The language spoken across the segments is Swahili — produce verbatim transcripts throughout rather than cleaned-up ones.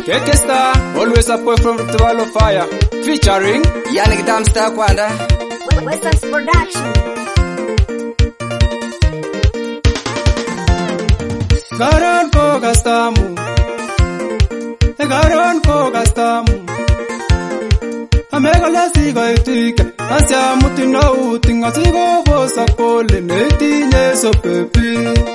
K K Star, always a boy from the Wall of Fire, featuring Yannick Damstar Kwanda, Western's Production. Garon ko gastamu, garon ko gastamu. Amega la sigo etika, asya mutina utinga sigo bosa kole netinye so pepi.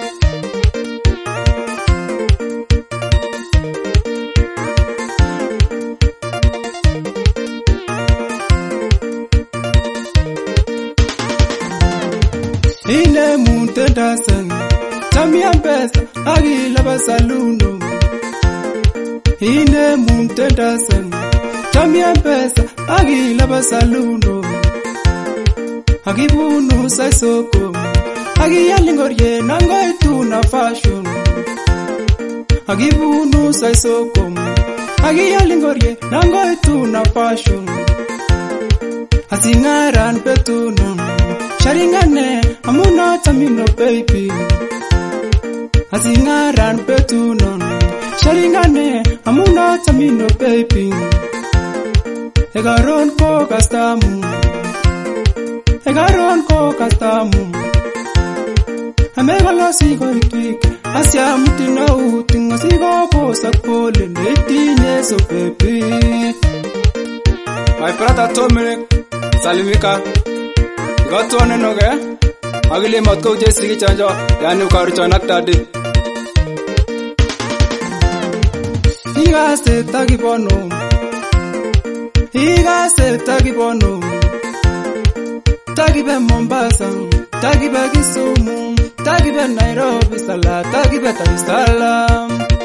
Ine munte dasan, chamia pesa, agila basaluno. Ine munte dasan, chamia pesa, agila basaluno. Agibunu saisoko, agiyalingorye nangoy tuna fashion. Agibunu saisoko, agiyalingorye nangoy tuna fashion. Asingaran petuno. Sharingane, amuna tamino baby. Asingaran petunon. Sharingane, amuna tamino baby. Egaron ko kastamu. Egaron ko kastamu. Amegalo sigo itik. Asya mutina uting sigo ko sakpole netinye so baby. My brother Dominic Salimika. Got one and okay? Agile Motko Jessica Chanjo, Yanu Karichanak Tadi. He has the Tagibono. He has the Tagibono. Tagibe Mombasa, Tagibe Kisumu, Tagibe Nairobi Sala, Tagibe Salam.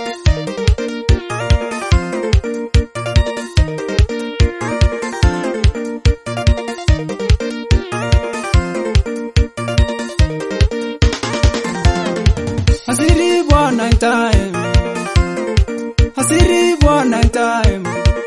Asiri one night time. Asiri one night time.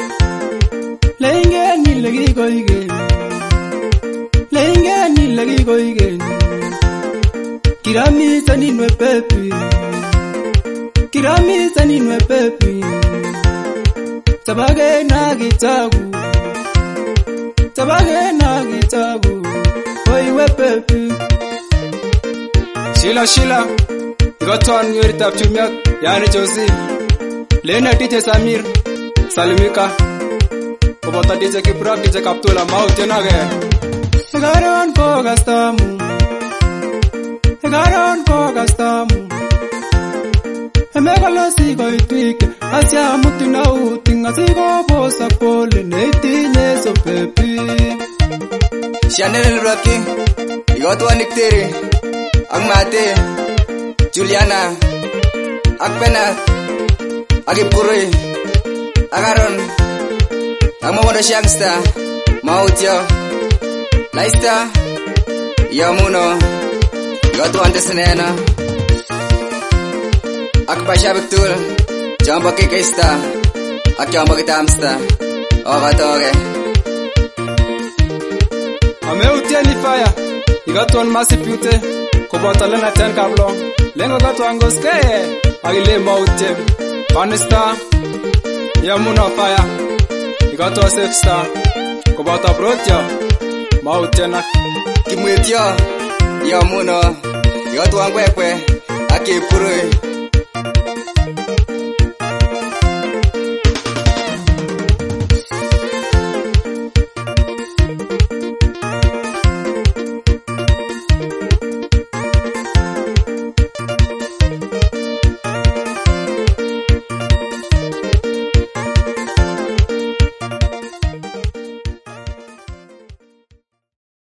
Lenge ni lagi go again. Lenge ni lagi go again. Kirami tani nwe pepi. Kirami tani nwe pepi. Tabage na gitagu. Tabage na gitagu. Boy we pepi. Shila shila. Got one year tap to me, Yani Josie, Lena D J Samir, Salimika, Obota D J Kipra, D J Kaptula, Mountain again. Garon ko gastamu, Garon ko gastamu. Emegalo sigo itik, asya mutina utinga sigo bosa pole netinye so pepi. Chanel Rocky, you got one Nikteri, Angmate, Juliana, Akpena, Agipuri, Agaron, Amamono Shangsta, Mautio, Laista, Yamuno, Yotuan Desenena, Akpasha Victul, Jamba Kikista, Akjamba Kitamsta, Ogatoge. Ameutiani fire, you got one massive beauty, Kobotalena ten kablong. Lengo gato angoske, agile mautem, Vanesta, Yamuna fire, Igato safe star, Kobata brotya, Mautena, Kimwetyo, Yamuno, Yotu Angwekwe, Akipuru.